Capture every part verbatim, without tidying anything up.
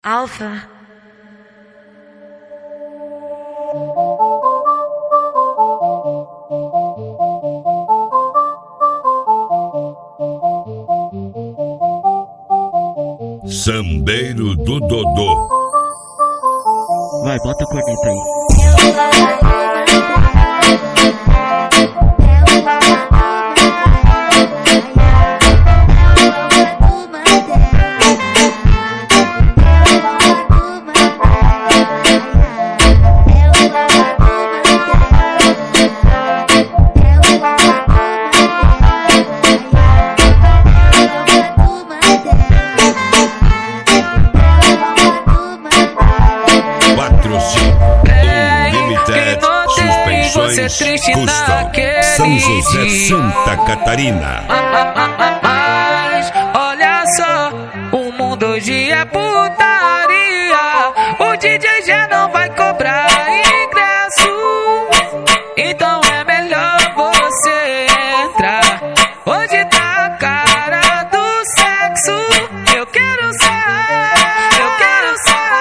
Alpha. Sambeiro do Dodô. Vai, bota a corneta aí. Custom São José, Santa Catarina. Mas olha só, o mundo hoje é putaria. O D J já não vai cobrar ingresso, então é melhor você entrar. Hoje tá a cara do sexo. Eu quero sair, eu quero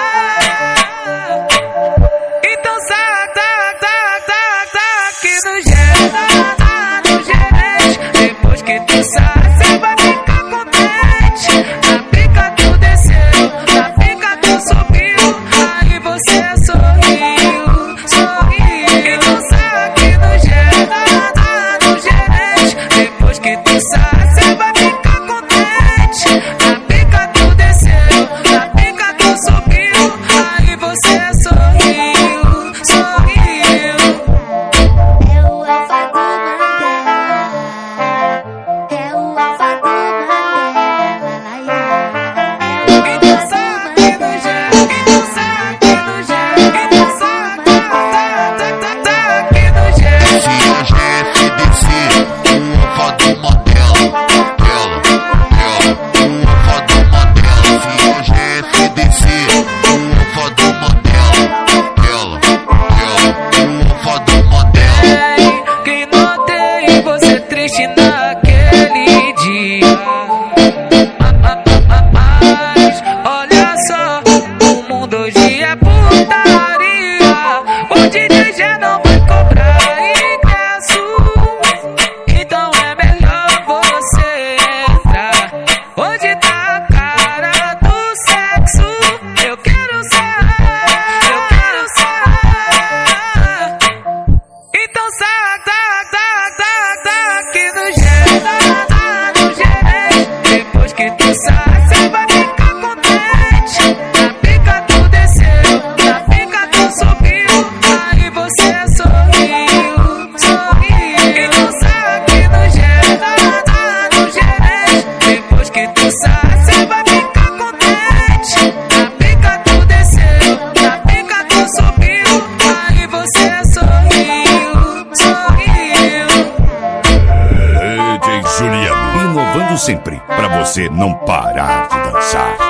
sair. Então sai, tá, tá, tá, tá aqui no gelo, tá no gerente. Depois que tu sai, cê vai ficar contente. Na pica tu desceu, na pica tu subiu, aí você sorriu, sorriu. Então sai aqui no gelo, tá no gerente. Depois que tu sai, cê vai ficar contente. Na pica tu desceu, na pica tu subiu, aí você sorriu, sorriu. É o alfa do Mandela, é o alfa do Mandela, é o Então alfa sai do aqui no gelo, então sai aqui no gelo, então sai, tá, tá, tá, tá aqui no gelo. Se a G F D C, o alfa do Mandela, dela, dela, o alfa do Mandela. Se a G F D C, o alfa do Mandela, dela, dela, o alfa do Mandela. Ei, que notei você triste naquele dia. Mas olha só, o mundo hoje é putaria. O D J já não vai cobrar ingresso, então é melhor você entrar. Hoje tá a cara do sexo. Eu quero sair, eu quero sair. Então sai, tá, tá, tá, tá aqui no gelo, tá no gerente. Depois que tu sai, cê vai ficar contente. Na pica tu desceu, na pica tu subiu, aí você sorriu, sorriu. Então sai aqui no gelo, tá no gerente. Depois que tu sai, cê vai ficar contente. Na pica tu desceu, na pica tu subiu, aí você sorriu, sorriu. D J Juliano, inovando sempre pra você não parar de dançar.